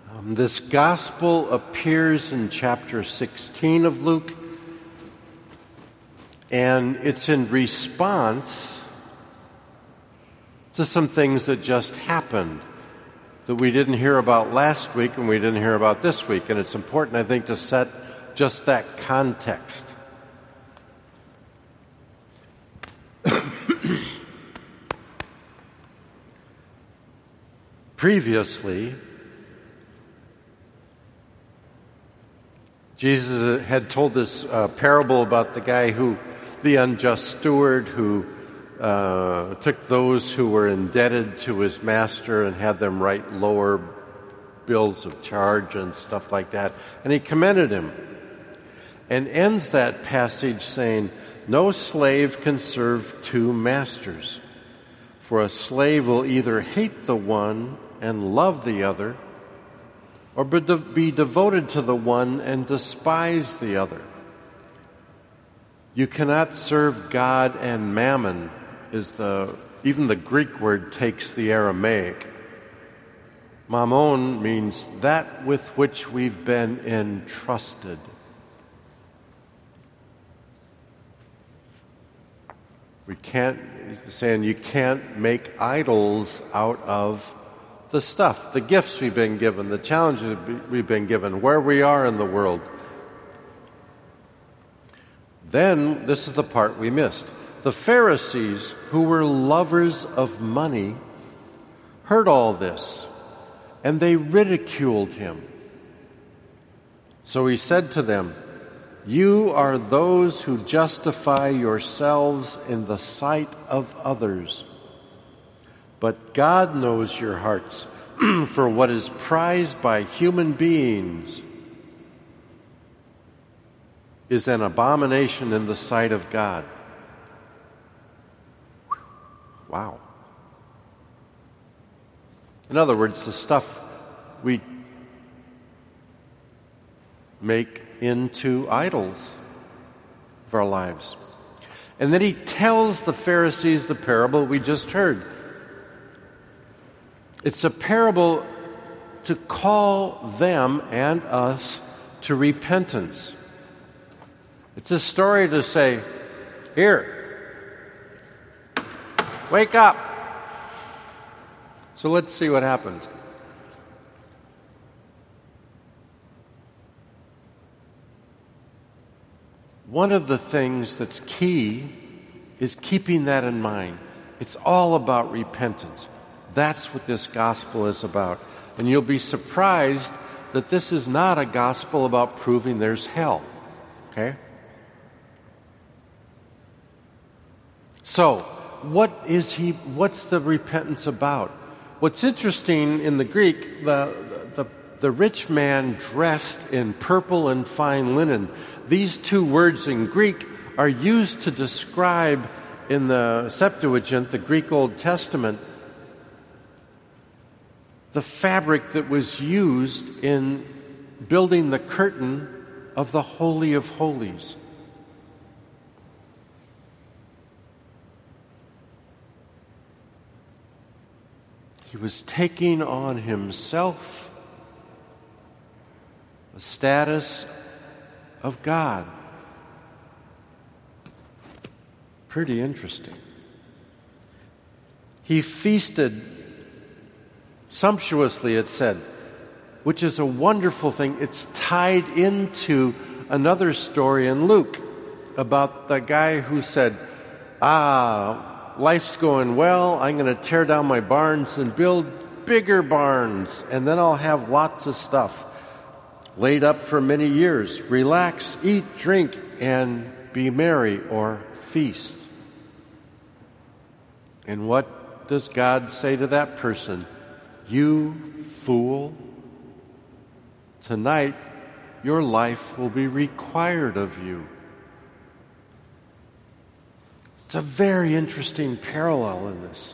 This gospel appears in chapter 16 of Luke, and it's in response to some things that just happened that we didn't hear about last week and we didn't hear about this week. And it's important, I think, to set just that context. Previously, Jesus had told this parable about the guy the unjust steward who took those who were indebted to his master and had them write lower bills of charge and stuff like that. And he commended him and ends that passage saying, "No slave can serve two masters, for a slave will either hate the one and love the other, or be devoted to the one and despise the other. You cannot serve God and mammon," even the Greek word takes the Aramaic. Mammon means that with which we've been entrusted. Saying you can't make idols out of the stuff, the gifts we've been given, the challenges we've been given, where we are in the world. Then, this is the part we missed. The Pharisees, who were lovers of money, heard all this, and they ridiculed him. So he said to them, "You are those who justify yourselves in the sight of others. But God knows your hearts, for what is prized by human beings is an abomination in the sight of God." Wow. In other words, the stuff we make into idols of our lives. And then he tells the Pharisees the parable we just heard. It's a parable to call them and us to repentance. It's a story to say, "Here, wake up." So let's see what happens. One of the things that's key is keeping that in mind. It's all about repentance. That's what this gospel is about. And you'll be surprised that this is not a gospel about proving there's hell. Okay? So, what's the repentance about? What's interesting in the Greek, the rich man dressed in purple and fine linen, these two words in Greek are used to describe in the Septuagint, the Greek Old Testament, the fabric that was used in building the curtain of the Holy of Holies. He was taking on himself the status of God. Pretty interesting. He feasted sumptuously, it said, which is a wonderful thing. It's tied into another story in Luke about the guy who said, life's going well, I'm going to tear down my barns and build bigger barns, and then I'll have lots of stuff laid up for many years. Relax, eat, drink, and be merry or feast. And what does God say to that person? "You fool, tonight your life will be required of you." It's a very interesting parallel in this.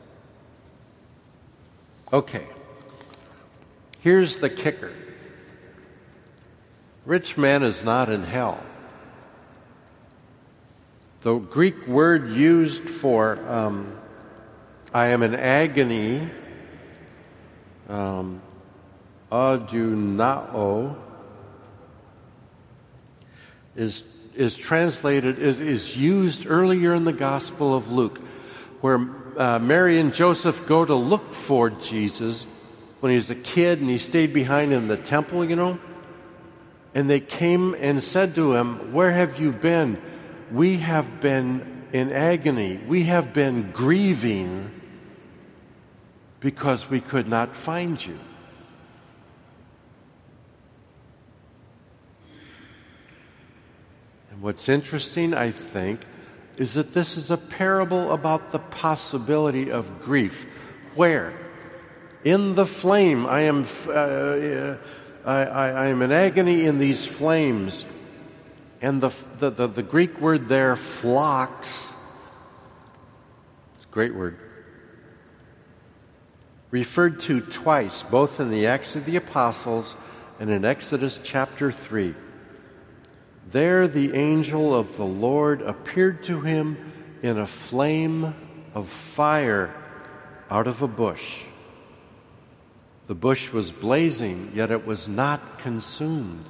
Okay, here's the kicker. Rich man is not in hell. The Greek word used for I am in agony adunao, is translated, is used earlier in the Gospel of Luke, where Mary and Joseph go to look for Jesus when he was a kid and he stayed behind in the temple, and they came and said to him, "Where have you been? We have been in agony. We have been grieving because we could not find you." And what's interesting, I think, is that this is a parable about the possibility of grief. Where? In the flame. I am in agony in these flames. And the Greek word there, phlox, it's a great word, referred to twice, both in the Acts of the Apostles and in Exodus chapter 3. There the angel of the Lord appeared to him in a flame of fire out of a bush. The bush was blazing, yet it was not consumed.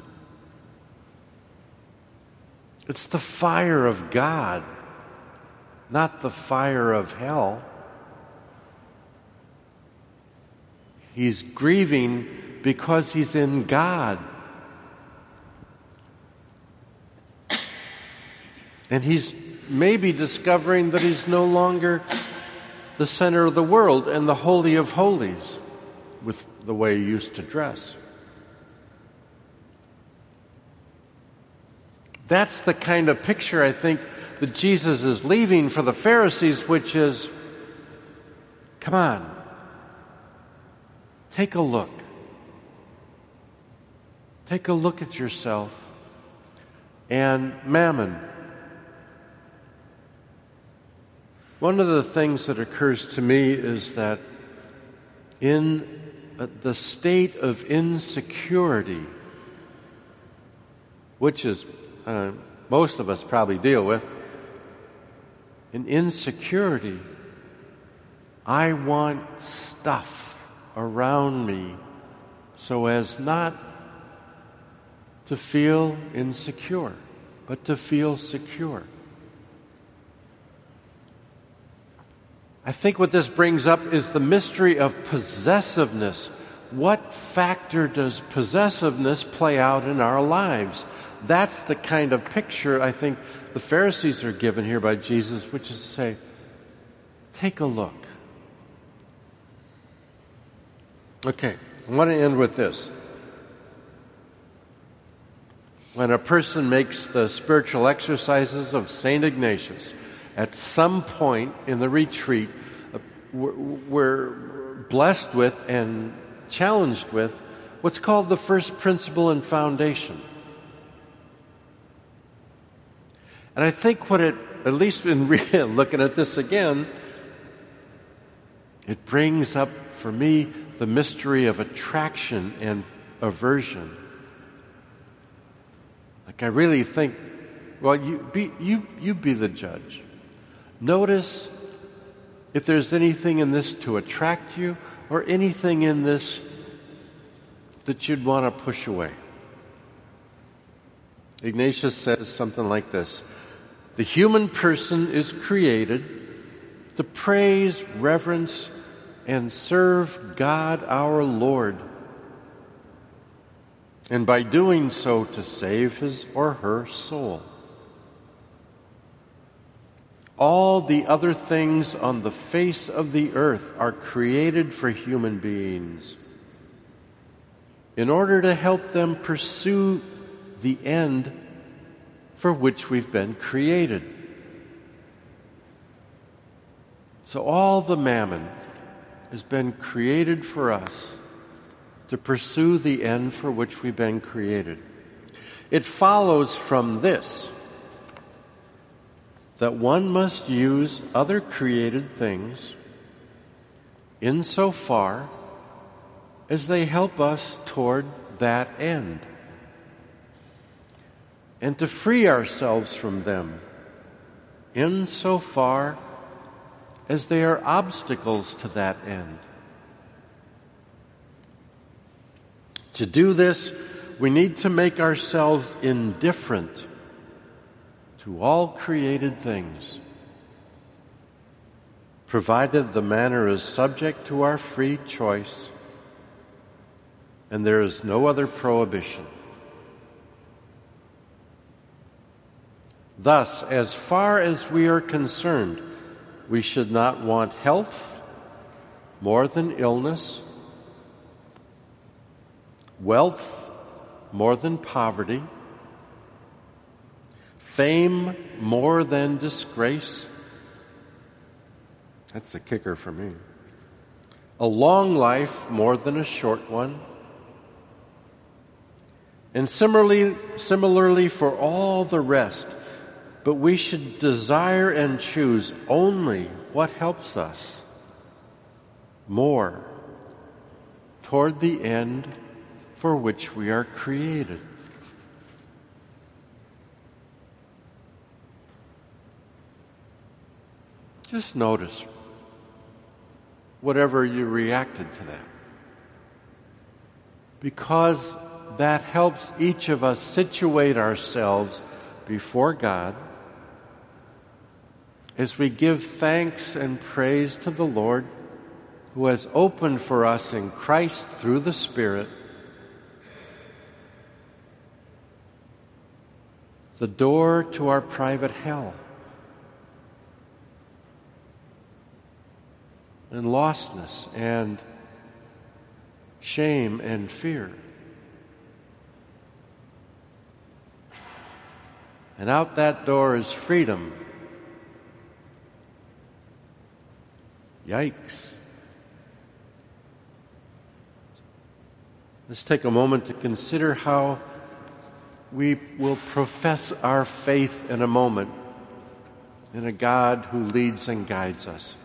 It's the fire of God, not the fire of hell. He's grieving because he's in God. And he's maybe discovering that he's no longer the center of the world and the Holy of Holies with the way he used to dress. That's the kind of picture I think that Jesus is leaving for the Pharisees, which is, come on, take a look. Take a look at yourself. And Mammon. One of the things that occurs to me is that in the state of insecurity, which is most of us probably deal with, in insecurity, I want stuff around me so as not to feel insecure, but to feel secure. I think what this brings up is the mystery of possessiveness. What factor does possessiveness play out in our lives? That's the kind of picture I think the Pharisees are given here by Jesus, which is to say, take a look. Okay, I want to end with this. When a person makes the spiritual exercises of St. Ignatius, at some point in the retreat, we're blessed with and challenged with what's called the first principle and foundation. And I think what it, at least in looking at this again, it brings up for me the mystery of attraction and aversion. Like I really think, well, you be the judge. Notice if there's anything in this to attract you or anything in this that you'd want to push away. Ignatius says something like this: the human person is created to praise, reverence, and serve God our Lord, and by doing so to save his or her soul. All the other things on the face of the earth are created for human beings in order to help them pursue the end for which we've been created. So all the mammon has been created for us to pursue the end for which we've been created. It follows from this that one must use other created things insofar as they help us toward that end, and to free ourselves from them insofar as they are obstacles to that end. To do this, we need to make ourselves indifferent to all created things, provided the manner is subject to our free choice and there is no other prohibition. Thus, as far as we are concerned, we should not want health more than illness, wealth more than poverty, fame more than disgrace. That's the kicker for me. A long life more than a short one. And similarly for all the rest. But we should desire and choose only what helps us more toward the end for which we are created. Just notice whatever you reacted to that. Because that helps each of us situate ourselves before God as we give thanks and praise to the Lord who has opened for us in Christ through the Spirit the door to our private hell and lostness and shame and fear. And out that door is freedom. Yikes. Let's take a moment to consider how we will profess our faith in a moment in a God who leads and guides us.